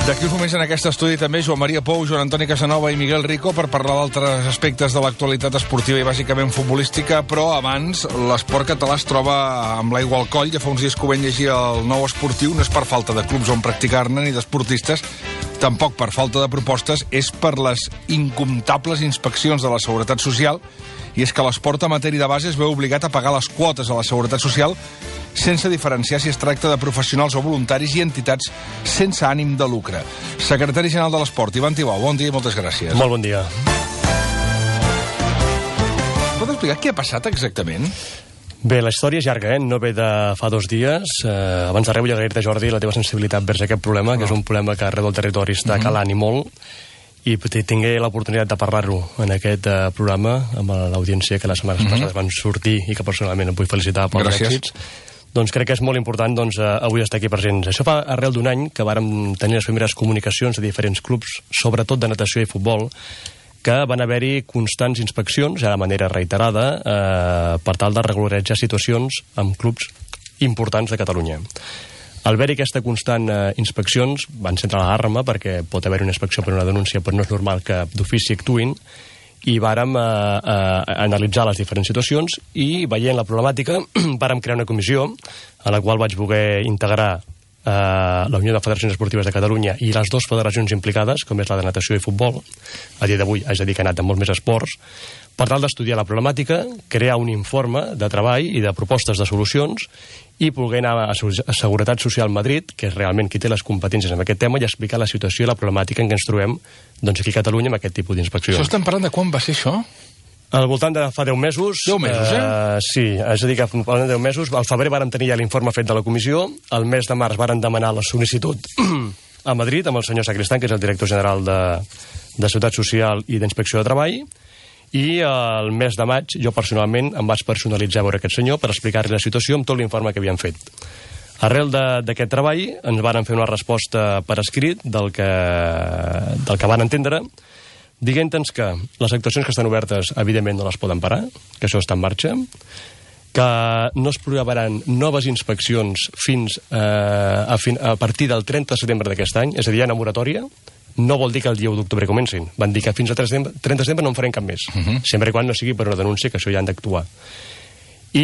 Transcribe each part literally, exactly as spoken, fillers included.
D'aquí uns moments en aquest estudi també Joan Maria Pou, Joan Antoni Casanova i Miguel Rico per parlar d'altres aspectes de l'actualitat esportiva i bàsicament futbolística, però abans l'esport català es troba amb l'aigua al coll. Ja fa uns dies que ho vam llegir al Nou Esportiu, no és per falta de clubs on practicar-ne ni d'esportistes, tampoc per falta de propostes, és per les incomptables inspeccions de la Seguretat Social, i és que l'esport amateur i de base es veu obligat a pagar les quotes a la Seguretat Social sense diferenciar si es tracta de professionals o voluntaris i entitats sense ànim de lucre. Secretari General de l'Esport, Ivan Tibau, bon dia i moltes gràcies. Molt bon dia. Pot explicar què ha passat exactament? Bé, la història és llarga, eh? No ve de fa dos dies. Eh, abans de res vull agrair-te, Jordi, la teva sensibilitat vers aquest problema, no. que és un problema que arreu del territori està mm-hmm. calant i molt, i tingué l'oportunitat de parlar-ho en aquest uh, programa amb l'audiència que les setmanes mm-hmm. passades van sortir i que personalment em vull felicitar pels Gràcies. èxits. Doncs crec que és molt important doncs, avui estar aquí presents. Això fa arrel d'un any que vàrem tenir les primeres comunicacions de diferents clubs, sobretot de natació i futbol, que van haver-hi constants inspeccions, ja de manera reiterada, eh, per tal de regularitzar situacions amb clubs importants de Catalunya. Al haver-hi aquesta constant eh, inspeccions, van centrar l'alarma perquè pot haver una inspecció per una denúncia, però no és normal que d'ofici actuïn, i vàrem eh, eh, analitzar les diferents situacions i, veient la problemàtica, vàrem crear una comissió a la qual vaig voler integrar eh, la Unió de Federacions Esportives de Catalunya i les dues federacions implicades, com és la de natació i futbol. A dia d'avui haig de dir que ha anat amb molts més esports, per tal d'estudiar la problemàtica, crear un informe de treball i de propostes de solucions i poder anar a Seguretat Social Madrid, que és realment qui té les competències en aquest tema, i explicar la situació i la problemàtica en què ens trobem doncs, aquí a Catalunya amb aquest tipus d'inspeccions. Això estem parlant de quan va ser això? Al voltant de fa deu mesos. deu mesos, eh? eh? Sí, és a dir, que al voltant de deu mesos. Al febrer vàrem tenir ja l'informe fet de la comissió, al mes de març vàrem demanar la sol·licitud a Madrid amb el senyor Sacristán, que és el director general de, de Seguretat Social i d'Inspecció de Treball, i al mes de maig jo personalment em vaig personalitzar a veure aquest senyor per explicar-li la situació amb tot l'informe que havien fet. Arrel d'aquest treball ens varen fer una resposta per escrit del que, del que van entendre, dient-nos que les actuacions que estan obertes evidentment no les poden parar, que això està en marxa, que no es programaran noves inspeccions fins eh, a, fin, a partir del trenta de setembre d'aquest any, és a dir, hi ha una moratòria. No vol dir que el dia u d'octubre comencin. Van dir que fins al trenta de setembre no en farem cap més. Uh-huh. Sempre quan no sigui per una denúncia, que això ja han d'actuar. I,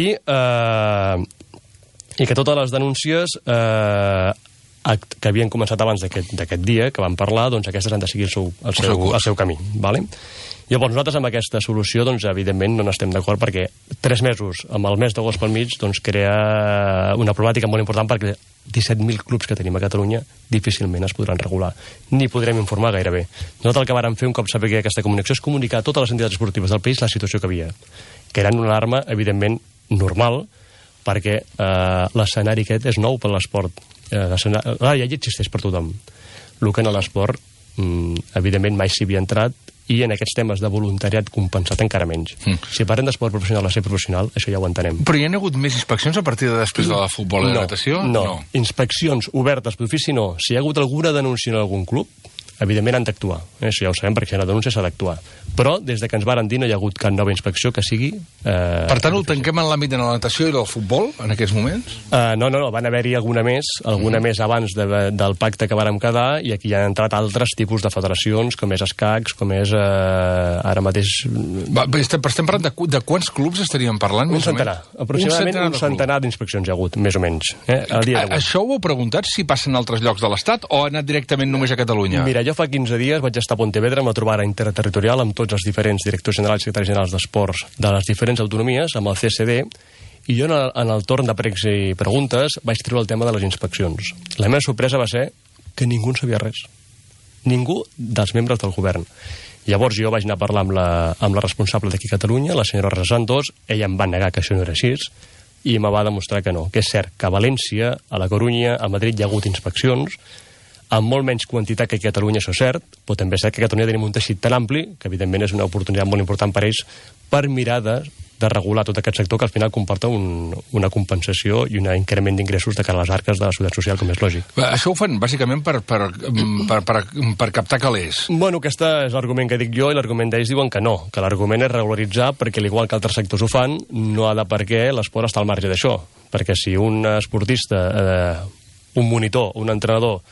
eh, I que totes les denúncies eh, que havien començat abans d'aquest dia, que vam parlar, doncs aquestes han de seguir el seu, el seu, el seu, el seu camí. Vale? Llavors, nosaltres amb aquesta solució, doncs, evidentment, no n'estem d'acord perquè tres mesos, amb el mes d'agost pel mig, doncs, crea una problemàtica molt important perquè disset mil clubs que tenim a Catalunya difícilment es podran regular, ni podrem informar gairebé. Nosaltres el que vàrem fer un cop sabia aquesta comunicació és comunicar a totes les entitats esportives del país la situació que havia, que eren una alarma, evidentment, normal, perquè eh, l'escenari aquest és nou per l'esport. Eh, la llei existeix per tothom. El que en l'esport, mm, evidentment, mai s'hi havia entrat, i en aquests temes de voluntariat compensat encara menys. Mm. Si parlem d'esport professional a ser professional, això ja ho entenem. Però hi ha hagut més inspeccions a partir de després de la futbol i no, la natació? No, no, inspeccions obertes d'ofici no. Si hi ha hagut alguna denúncia en algun club, evidentment han d'actuar. Eh, això ja ho sabem, perquè si hi ha una denúncia s'ha d'actuar. Però des de que ens varen dir no hi ha hagut cap nova inspecció que sigui... Eh, per tant, ho tanquem en l'àmbit de la natació i del futbol, en aquests moments? Uh, no, no, no, van haver-hi alguna més, alguna mm. més abans de, del pacte que vàrem quedar, i aquí hi han entrat altres tipus de federacions, com és escacs, com és eh, ara mateix... Va, estem, estem parlant de, de quants clubs estaríem parlant? Un centenar. Aproximadament un centenar d'inspeccions hi ha hagut, més o menys. Eh, al dia a, això ho heu preguntat si passen en altres llocs de l'Estat o ha anat directament només a Catalunya? Mira, jo fa quinze dies vaig estar a Pontevedra amb la trobada interterritorial amb tots els diferents directors generals i secretaris generals d'esports de les diferents autonomies, amb el C S D, i jo en el, en el torn de pregs i preguntes vaig treure el tema de les inspeccions. La meva sorpresa va ser que ningú en sabia res. Ningú dels membres del govern. Llavors jo vaig anar a parlar amb la, amb la responsable d'aquí a Catalunya, la senyora Rosa Santos, ella em va negar que això no era així, i me va demostrar que no, que és cert que a València, a la Corunya, a Madrid hi ha hagut inspeccions, amb molt menys quantitat que a Catalunya, això és cert, però també és cert que a Catalunya tenim un teixit tan ampli que evidentment és una oportunitat molt important per ells per mirar de, de regular tot aquest sector que al final comporta un, una compensació i un increment d'ingressos de cara a les arques de la Seguretat Social, com és lògic. Això ho fan bàsicament per, per, per, per, per captar calés. Bueno, aquest és l'argument que dic jo i l'argument d'ells diuen que no, que l'argument és regularitzar perquè, al igual que altres sectors ho fan, no ha de per què l'esport està al marge d'això. Perquè si un esportista, eh, un monitor, un entrenador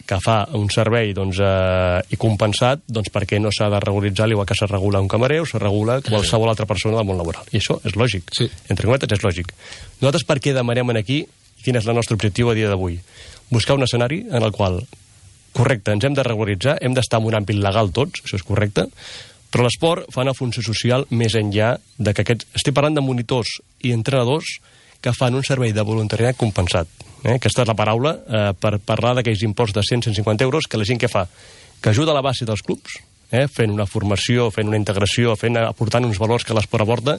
que fa un servei doncs, eh, i compensat, doncs per què no s'ha de regularitzar igual que s'ha regula un camarer o s'ha regula qualsevol altra persona del món laboral. I això és lògic. Sí. Entre cometes és lògic. Nosaltres per què demanem aquí, quin és el nostre objectiu a dia d'avui? Buscar un escenari en el qual, correcte, ens hem de regularitzar, hem d'estar en un àmbit legal tots, això és correcte, però l'esport fa una funció social més enllà de que aquests... Estic parlant de monitors i entrenadors que fan un servei de voluntariat compensat. Eh? Aquesta és la paraula eh, per parlar d'aquells imports de cent a cent cinquanta euros que la gent que fa, que ajuda a la base dels clubs, eh? fent una formació, fent una integració, fent, aportant uns valors que l'esport aporta,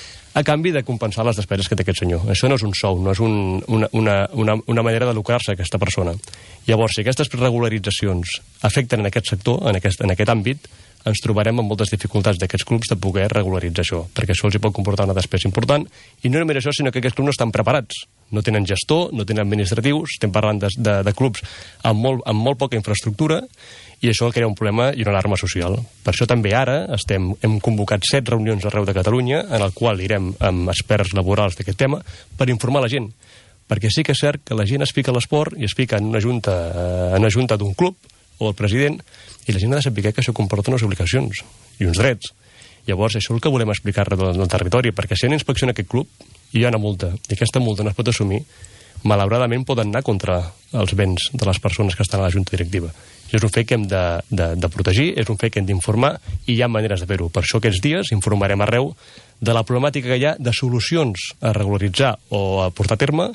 a canvi de compensar les despeses que té aquest senyor. Això no és un sou, no és un, una, una, una, una manera de lucrar-se aquesta persona. Llavors, si aquestes regularitzacions afecten en aquest sector, en aquest, en aquest àmbit, ens trobarem amb moltes dificultats d'aquests clubs de poder regularitzar això, perquè això els hi pot comportar una despesa important, i no només això, sinó que aquests clubs no estan preparats. No tenen gestor, no tenen administratius, estem parlant de, de, de clubs amb molt, amb molt poca infraestructura, i això crea un problema i una alarma social. Per això també ara estem, hem convocat set reunions arreu de Catalunya, en el qual irem amb experts laborals d'aquest tema, per informar la gent. Perquè sí que és cert que la gent es fica a l'esport i es fica en una junta, en una junta d'un club, o el president, i la gent ha de saber que això comporta unes obligacions i uns drets. Llavors, això és el que volem explicar arreu del territori, perquè si hi ha una inspecció en aquest club i hi ha una multa, i aquesta multa no es pot assumir, malauradament poden anar contra els béns de les persones que estan a la junta directiva. I és un fet que hem de, de, de protegir, és un fet que hem d'informar, i hi ha maneres de fer-ho. Per això aquests dies informarem arreu de la problemàtica que hi ha de solucions a regularitzar o a portar a terme.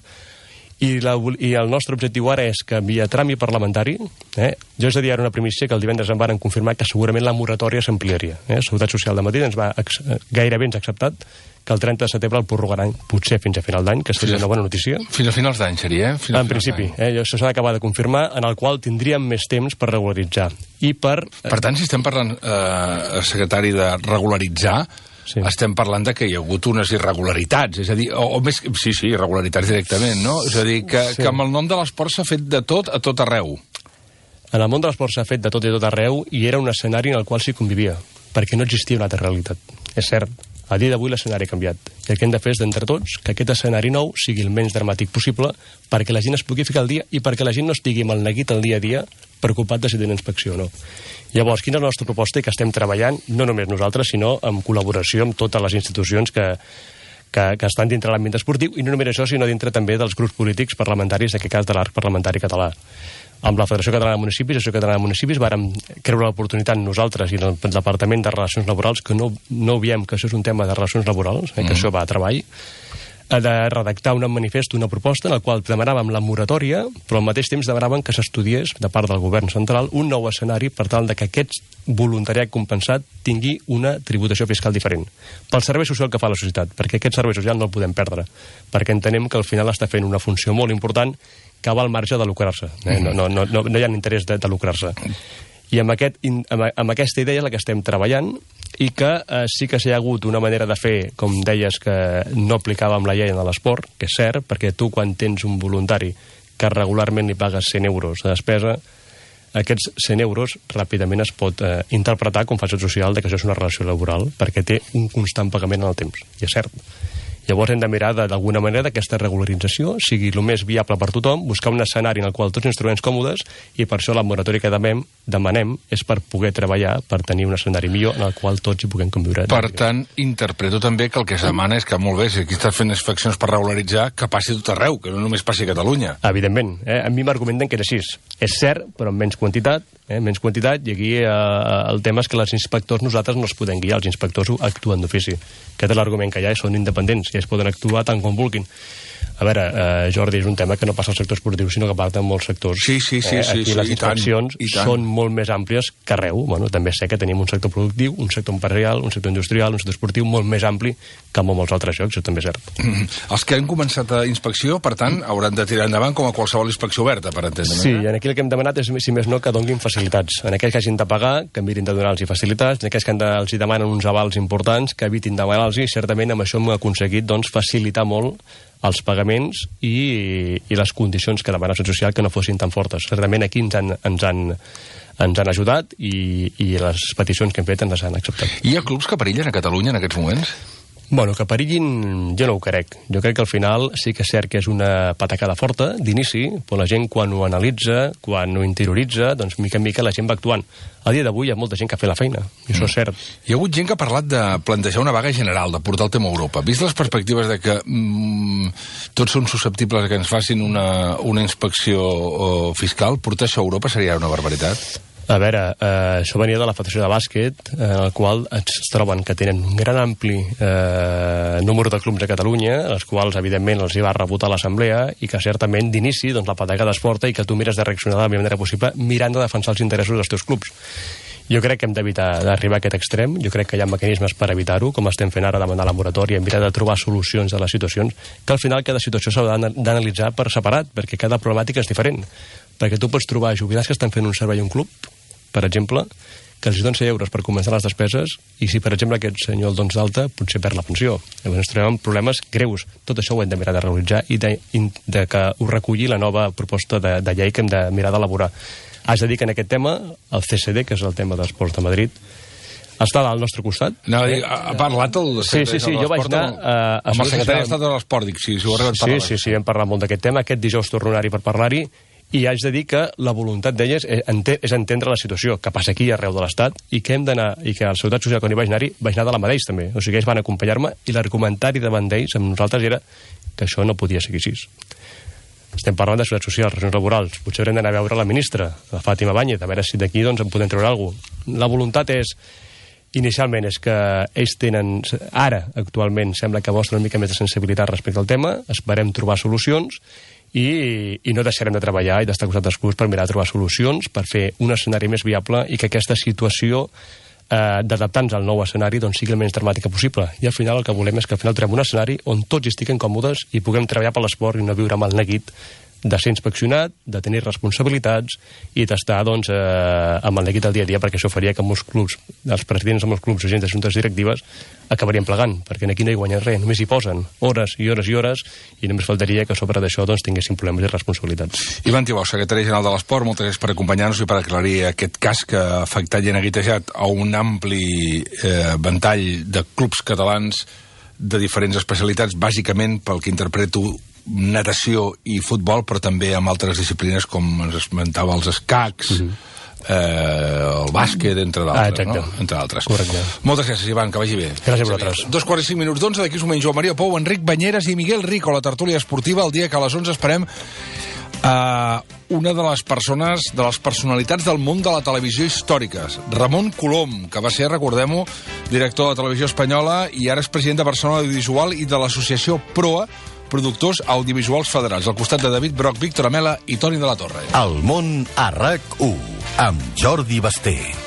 I, la, I el nostre objectiu ara és que via tràmit parlamentari, eh, jo és a dir ara una primícia que el divendres em varen confirmar que segurament la moratòria s'ampliaria. Eh? La Seguretat Social de Madrid ens va gairebé ens ha acceptat que el trenta de setembre el prorrogaran potser fins a final d'any, que seria una bona notícia. Fins a finals d'any seria, eh? Fins en principi, eh, això s'ha d'acabar de confirmar, en el qual tindríem més temps per regularitzar. I per... Per tant, si estem parlant, eh, secretari, de regularitzar, sí, estem parlant de que hi ha hagut unes irregularitats, és a dir, o, o més... Sí, sí, irregularitats directament, no? És a dir, que, sí, que amb el nom de l'esport s'ha fet de tot a tot arreu. En el món de l'esport s'ha fet de tot i tot arreu i era un escenari en el qual s'hi convivia, perquè no existia una altra realitat. És cert, a dia d'avui l'escenari ha canviat. I el que hem de fer és d'entre tots que aquest escenari nou sigui el menys dramàtic possible perquè la gent es pugui ficar al dia i perquè la gent no estigui amb el neguit el dia a dia preocupat de si tenen inspecció o no. Llavors, quina és la nostra proposta? I que estem treballant, no només nosaltres, sinó en col·laboració amb totes les institucions que, que, que estan dintre l'àmbit esportiu, i no només això, sinó dintre també dels grups polítics parlamentaris, en aquest cas de l'arc parlamentari català. Amb la Federació Catalana de Municipis, l'Associació Catalana de Municipis, vàrem creure l'oportunitat nosaltres i el Departament de Relacions Laborals, que no, no veiem que això és un tema de relacions laborals, eh, que mm. això va a treball, de redactar un manifest, una proposta, en el qual demanàvem la moratòria, però al mateix temps demanàvem que s'estudiés, de part del govern central, un nou escenari per tal de que aquest voluntariat compensat tingui una tributació fiscal diferent pel servei social que fa la societat, perquè aquest servei social no el podem perdre, perquè entenem que al final està fent una funció molt important que va al marge de lucrar-se. Eh? No, no, no, no, no hi ha interès de, de lucrar-se. I amb, aquest, amb, amb aquesta idea és la que estem treballant, i que eh, sí que s'hi ha hagut una manera de fer, com deies, que no aplicava amb la llei en l'esport, que és cert, perquè tu quan tens un voluntari que regularment li pagues cent euros de despesa, aquests cent euros ràpidament es pot eh, interpretar com falsa social de que això és una relació laboral, perquè té un constant pagament en el temps, i és cert. Llavors hem de mirar d'alguna manera que aquesta regularització sigui el més viable per tothom, buscar un escenari en el qual tots ens trobem còmodes, i per això la moratòria que demanem, demanem és per poder treballar, per tenir un escenari millor en el qual tots hi puguem conviure. Per tant, interpreto també que el que es demana és que, molt bé, si aquí estàs fent inspeccions per regularitzar, que passi tot arreu, que no només passi a Catalunya. Evidentment. Eh? A mi m'argumenten que és així. És cert, però amb menys quantitat, eh? menys quantitat, i aquí eh, el tema és que els inspectors nosaltres no els podem guiar, els inspectors actuen d'ofici. Aquest és l'argument que hi ha, i són independents, i ells poden actuar tant com vulguin. A veure, eh, Jordi, és un tema que no passa al sector esportiu, sinó que passa en molts sectors. Sí, sí, sí. Eh, sí aquí sí, les i inspeccions tant, i tant. són molt més àmplies que arreu. Bueno, també sé que tenim un sector productiu, un sector empresarial, un sector industrial, un sector esportiu molt més ampli que en molts altres llocs, això també és cert. Mm -hmm. Els que han començat a inspecció, per tant, hauran de tirar endavant com a qualsevol inspecció oberta, per entendre. Sí, i en aquí el que hem demanat és, si més no, que donguin facilitats. En aquells que hagin de pagar, que mirin de donar-los facilitats, en aquells que de, els hi demanen uns avals importants, que evitin demanar-los, i certament amb això hem aconseguit doncs, facilitar molt els pagaments i, i les condicions que demana la Seguretat Social que no fossin tan fortes. Certament aquí ens han, ens han, ens han ajudat i, i les peticions que hem fet ens han acceptat. Hi ha clubs que perillen a Catalunya en aquests moments? Bueno, que perillin jo no ho crec. Jo crec que al final sí que és cert que és una patacada forta d'inici, però la gent quan ho analitza, quan ho interioritza, doncs mica en mica la gent va actuant. A dia d'avui hi ha molta gent que ha fet la feina, i això és cert. Hi ha hagut gent que ha parlat de plantejar una vaga general, de portar el tema a Europa. Vist les perspectives de que mm, tots són susceptibles que ens facin una, una inspecció uh, fiscal, portar això a Europa seria una barbaritat? A veure, eh, això venia de la Federació de Bàsquet, en el qual es troben que tenen un gran ampli eh, número de clubs a Catalunya, els quals, evidentment, els hi va rebotar l'assemblea, i que, certament, d'inici, doncs, la patacada es porta i que tu mires de reaccionar de la millor manera possible mirant de defensar els interessos dels teus clubs. Jo crec que hem d'evitar d'arribar a aquest extrem, jo crec que hi ha mecanismes per evitar-ho, com estem fent ara, demanar la moratòria, mirar de trobar solucions a les situacions, que al final cada situació s'ha d'analitzar per separat, perquè cada problemàtica és diferent. Perquè tu pots trobar jubilats que estan fent un servei a un club, per exemple, que els donen cent euros per començar les despeses, i si, per exemple, aquest senyor el dones d'alta, potser perd la pensió. Llavors ens trobem problemes greus. Tot això ho hem de mirar de realitzar i de, de que ho reculli la nova proposta de, de llei que hem de mirar d'elaborar. Has de dir que en aquest tema, el C C D, que és el tema dels ports de Madrid, està al nostre costat. No, eh? ha parlat el sí, sí, sí, jo vaig anar uh, amb el secretari d'Estat de l'Esport, dic, si, si ho arribat a parlar. Sí, sí, sí, hem parlat molt d'aquest tema. Aquest dijous torno a anar-hi per parlar-hi, i haig de dir que la voluntat d'elles és entendre la situació que passa aquí arreu de l'Estat, i que hem d'anar, i que a la Seguretat Social, quan hi vaig anar-hi, vaig anar de la mà d'ells també. O sigui, ells van acompanyar-me, i l'argumentari davant d'ells amb nosaltres era que això no podia seguir així. Estem parlant de Seguretat Social, relacions laborals. Potser haurem d'anar a veure la ministra, la Fàtima Báñez, a veure si d'aquí doncs, en podem treure alguna cosa. La voluntat és, inicialment, és que ells tenen, ara, actualment, sembla que mostren una mica més de sensibilitat respecte al tema, esperem trobar solucions, i, i no deixarem de treballar i d'estar al costat dels clubs per mirar de trobar solucions, per fer un escenari més viable i que aquesta situació eh, d'adaptar-nos al nou escenari doncs, sigui el menys dramàtica possible. I al final el que volem és que al final trobem un escenari on tots hi estiguem còmodes i puguem treballar per l'esport i no viure amb el neguit de ser inspeccionat, de tenir responsabilitats i d'estar doncs, eh, amb el neguit del dia a dia, perquè això faria que molts clubs, els presidents de molts clubs, agents de juntes directives, acabarien plegant, perquè aquí no hi guanyen res, només hi posen hores i hores i hores, i només faltaria que a sobre d'això doncs, tinguessin problemes i responsabilitats. Ivan Tibau, secretari general de l'Esport, moltes gràcies per acompanyar-nos i per aclarir aquest cas que ha afectat i ha neguitejat a un ampli eh, ventall de clubs catalans de diferents especialitats, bàsicament pel que interpreto natació i futbol, però també amb altres disciplines com ens esmentava els escacs, mm-hmm. eh, el bàsquet, entre d'altres. Ah, no? Entre d'altres. Correcte. Moltes gràcies, Ivan, que vagi bé. Gràcies a vosaltres. Dos quarts i cinc minuts d'onze, d'aquí un moment Joan Maria Pou, Enric Banyeres i Miguel Rico, la tertúlia esportiva, el dia que a les onze esperem Uh, una de les persones, de les personalitats del món de la televisió històriques, Ramon Colom, que va ser, recordem-ho, director de Televisió Espanyola i ara és president de Barcelona Audiovisual i de l'associació PROA, Productors Audiovisuals Federals, al costat de David Broc, Víctor Amela i Toni de la Torre. El món a RAC u, amb Jordi Basté.